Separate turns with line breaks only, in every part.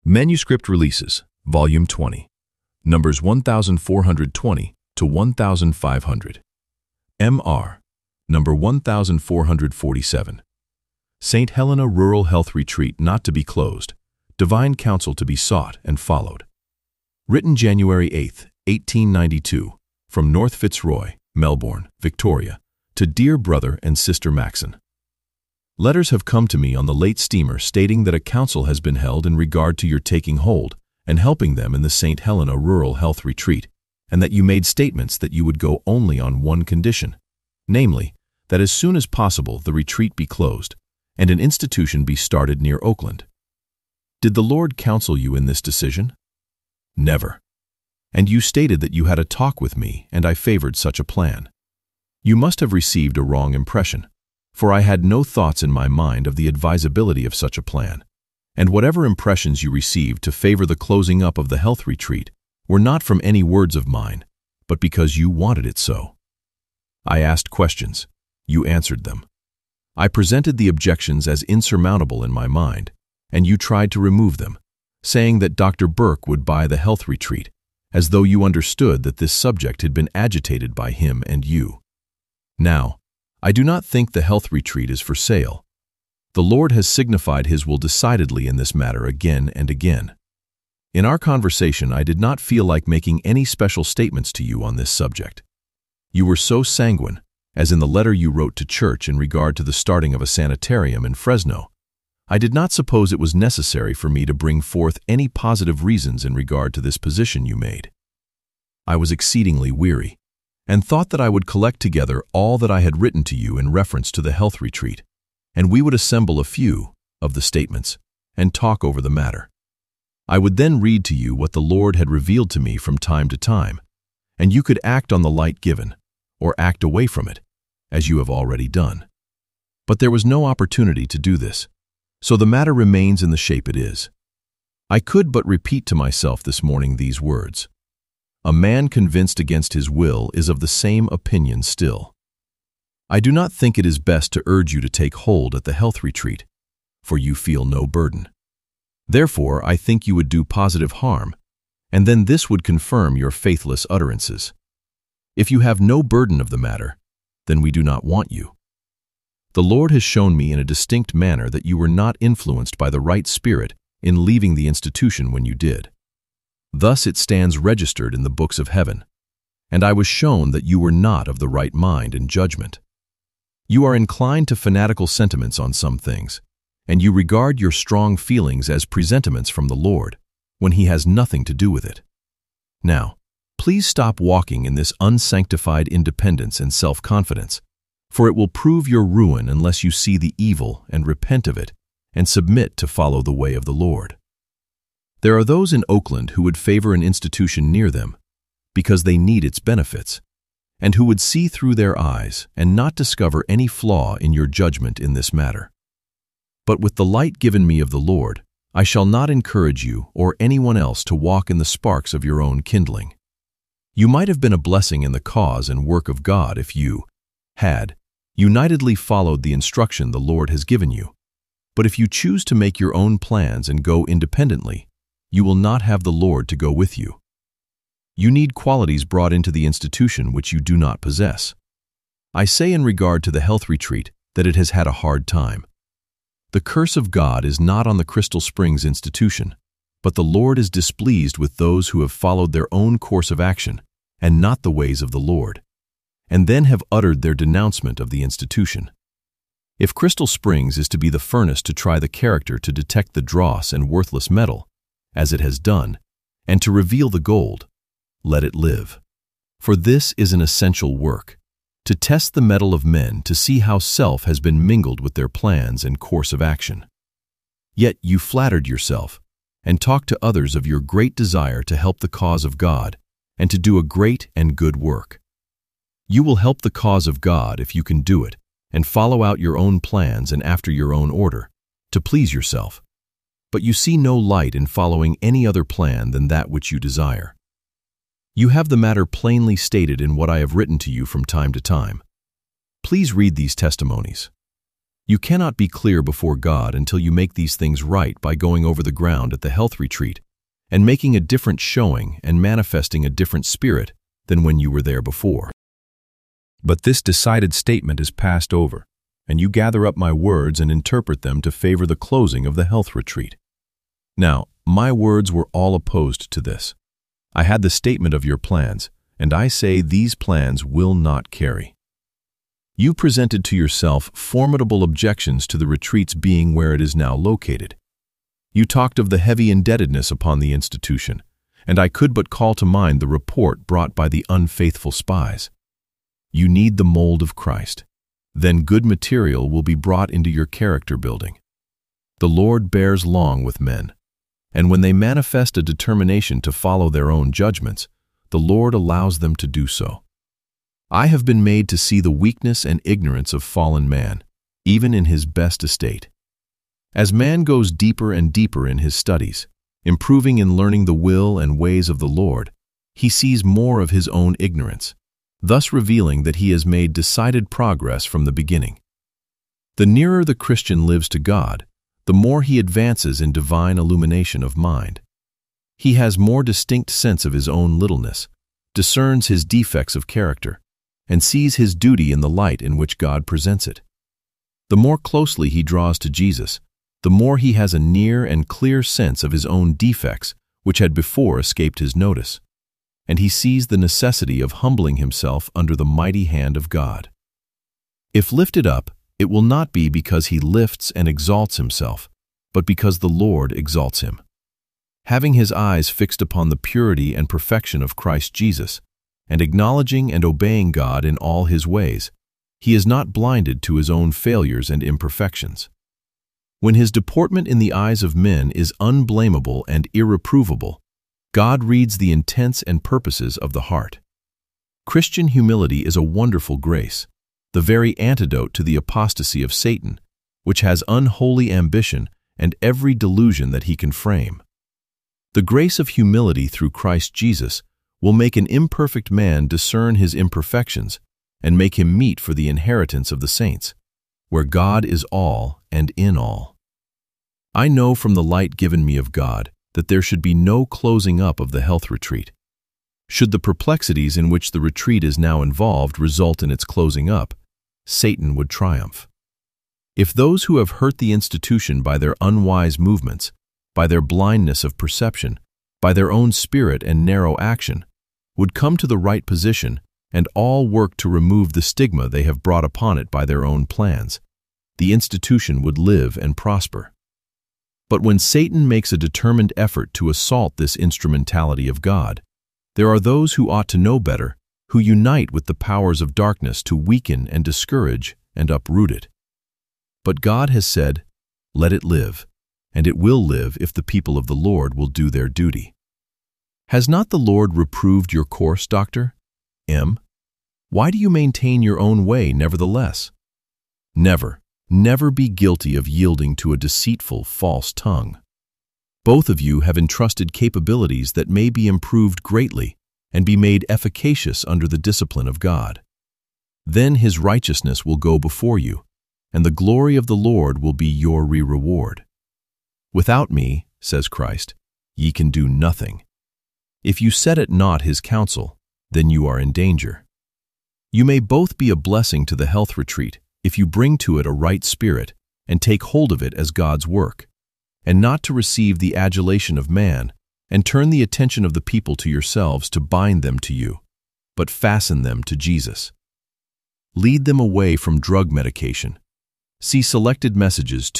Manuscript Releases, Volume 20, numbers 1420 to 1500. M.R., number 1447. St. Helena Rural Health Retreat not to be closed, divine counsel to be sought and followed. Written January 8, 1892, from North Fitzroy, Melbourne, Victoria, to dear brother and sister Maxon. Letters have come to me on the late steamer stating that a council has been held in regard to your taking hold and helping them in the St. Helena Rural Health Retreat, and that you made statements that you would go only on one condition, namely, that as soon as possible the retreat be closed and an institution be started near Oakland. Did the Lord counsel you in this decision? Never. And you stated that you had a talk with me and I favored such a plan. You must have received a wrong impression, for I had no thoughts in my mind of the advisability of such a plan, and whatever impressions you received to favor the closing up of the health retreat were not from any words of mine, but because you wanted it so. I asked questions. You answered them. I presented the objections as insurmountable in my mind, and you tried to remove them, saying that Dr. Burke would buy the health retreat, as though you understood that this subject had been agitated by him and you. Now, I do not think the health retreat is for sale. The Lord has signified His will decidedly in this matter again and again. In our conversation, I did not feel like making any special statements to you on this subject. You were so sanguine, as in the letter you wrote to church in regard to the starting of a sanitarium in Fresno. I did not suppose it was necessary for me to bring forth any positive reasons in regard to this position you made. I was exceedingly weary, and thought that I would collect together all that I had written to you in reference to the health retreat, and we would assemble a few of the statements and talk over the matter. I would then read to you what the Lord had revealed to me from time to time, and you could act on the light given, or act away from it, as you have already done. But there was no opportunity to do this, so the matter remains in the shape it is. I could but repeat to myself this morning these words: a man convinced against his will is of the same opinion still. I do not think it is best to urge you to take hold at the health retreat, for you feel no burden. Therefore, I think you would do positive harm, and then this would confirm your faithless utterances. If you have no burden of the matter, then we do not want you. The Lord has shown me in a distinct manner that you were not influenced by the right spirit in leaving the institution when you did. Thus it stands registered in the books of heaven, and I was shown that you were not of the right mind and judgment. You are inclined to fanatical sentiments on some things, and you regard your strong feelings as presentiments from the Lord, when He has nothing to do with it. Now, please stop walking in this unsanctified independence and self-confidence, for it will prove your ruin unless you see the evil and repent of it, and submit to follow the way of the Lord. There are those in Oakland who would favor an institution near them because they need its benefits, and who would see through their eyes and not discover any flaw in your judgment in this matter. But with the light given me of the Lord, I shall not encourage you or anyone else to walk in the sparks of your own kindling. You might have been a blessing in the cause and work of God if you had unitedly followed the instruction the Lord has given you. But if you choose to make your own plans and go independently, you will not have the Lord to go with you. You need qualities brought into the institution which you do not possess. I say in regard to the health retreat that it has had a hard time. The curse of God is not on the Crystal Springs institution, but the Lord is displeased with those who have followed their own course of action and not the ways of the Lord, and then have uttered their denouncement of the institution. If Crystal Springs is to be the furnace to try the character to detect the dross and worthless metal, as it has done, and to reveal the gold, let it live. For this is an essential work, to test the metal of men to see how self has been mingled with their plans and course of action. Yet you flattered yourself, and talked to others of your great desire to help the cause of God, and to do a great and good work. You will help the cause of God if you can do it, and follow out your own plans and after your own order, to please yourself. But you see no light in following any other plan than that which you desire. You have the matter plainly stated in what I have written to you from time to time. Please read these testimonies. You cannot be clear before God until you make these things right by going over the ground at the health retreat and making a different showing and manifesting a different spirit than when you were there before. But this decided statement is passed over, and you gather up my words and interpret them to favor the closing of the health retreat. Now, my words were all opposed to this. I had the statement of your plans, and I say these plans will not carry. You presented to yourself formidable objections to the retreat's being where it is now located. You talked of the heavy indebtedness upon the institution, and I could but call to mind the report brought by the unfaithful spies. You need the mold of Christ. Then good material will be brought into your character building. The Lord bears long with men, and when they manifest a determination to follow their own judgments, the Lord allows them to do so. I have been made to see the weakness and ignorance of fallen man, even in his best estate. As man goes deeper and deeper in his studies, improving in learning the will and ways of the Lord, he sees more of his own ignorance, thus revealing that he has made decided progress from the beginning. The nearer the Christian lives to God, the more he advances in divine illumination of mind. He has more distinct sense of his own littleness, discerns his defects of character, and sees his duty in the light in which God presents it. The more closely he draws to Jesus, the more he has a near and clear sense of his own defects which had before escaped his notice, and he sees the necessity of humbling himself under the mighty hand of God. If lifted up, it will not be because he lifts and exalts himself, but because the Lord exalts him. Having his eyes fixed upon the purity and perfection of Christ Jesus, and acknowledging and obeying God in all his ways, he is not blinded to his own failures and imperfections. When his deportment in the eyes of men is unblameable and irreprovable, God reads the intents and purposes of the heart. Christian humility is a wonderful grace, the very antidote to the apostasy of Satan, which has unholy ambition and every delusion that he can frame. The grace of humility through Christ Jesus will make an imperfect man discern his imperfections and make him meet for the inheritance of the saints, where God is all and in all. I know from the light given me of God that there should be no closing up of the health retreat. Should the perplexities in which the retreat is now involved result in its closing up, Satan would triumph. If those who have hurt the institution by their unwise movements, by their blindness of perception, by their own spirit and narrow action, would come to the right position and all work to remove the stigma they have brought upon it by their own plans, the institution would live and prosper. But when Satan makes a determined effort to assault this instrumentality of God, there are those who ought to know better, who unite with the powers of darkness to weaken and discourage and uproot it. But God has said, "Let it live," and it will live if the people of the Lord will do their duty. Has not the Lord reproved your course, Dr. M? Why do you maintain your own way nevertheless? Never, never be guilty of yielding to a deceitful, false tongue. Both of you have entrusted capabilities that may be improved greatly and be made efficacious under the discipline of God. Then his righteousness will go before you, and the glory of the Lord will be your reward. Without me, says Christ, ye can do nothing. If you set at naught his counsel, then you are in danger. You may both be a blessing to the health retreat if you bring to it a right spirit and take hold of it as God's work, and not to receive the adulation of man and turn the attention of the people to yourselves to bind them to you, but fasten them to Jesus. Lead them away from drug medication. See Selected Messages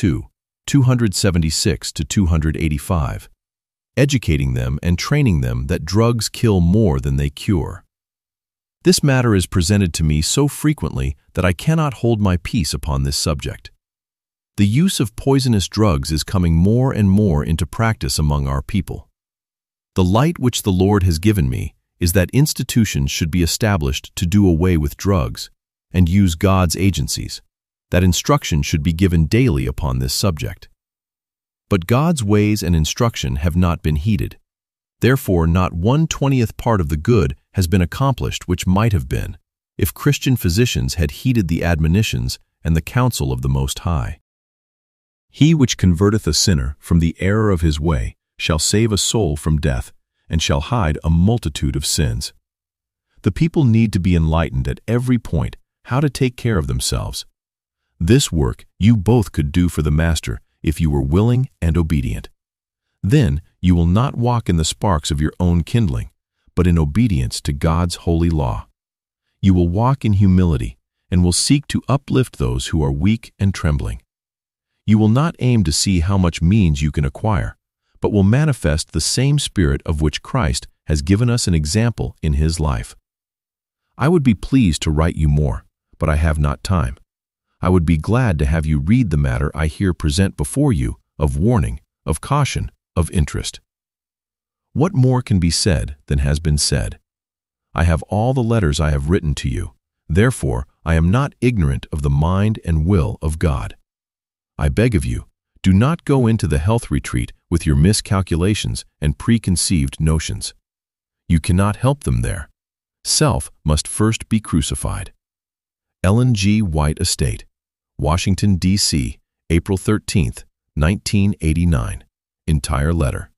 276 to 285, educating them and training them that drugs kill more than they cure. This matter is presented to me so frequently that I cannot hold my peace upon this subject. The use of poisonous drugs is coming more and more into practice among our people. The light which the Lord has given me is that institutions should be established to do away with drugs and use God's agencies, that instruction should be given daily upon this subject. But God's ways and instruction have not been heeded. Therefore, not 1/20th part of the good has been accomplished which might have been, if Christian physicians had heeded the admonitions and the counsel of the Most High. He which converteth a sinner from the error of his way shall save a soul from death, and shall hide a multitude of sins. The people need to be enlightened at every point how to take care of themselves. This work you both could do for the Master if you were willing and obedient. Then you will not walk in the sparks of your own kindling, but in obedience to God's holy law. You will walk in humility and will seek to uplift those who are weak and trembling. You will not aim to see how much means you can acquire, but will manifest the same spirit of which Christ has given us an example in his life. I would be pleased to write you more, but I have not time. I would be glad to have you read the matter I here present before you of warning, of caution, of interest. What more can be said than has been said? I have all the letters I have written to you, therefore I am not ignorant of the mind and will of God. I beg of you, do not go into the health retreat with your miscalculations and preconceived notions. You cannot help them there. Self must first be crucified. Ellen G. White Estate, Washington, D.C., April 13, 1989. Entire letter.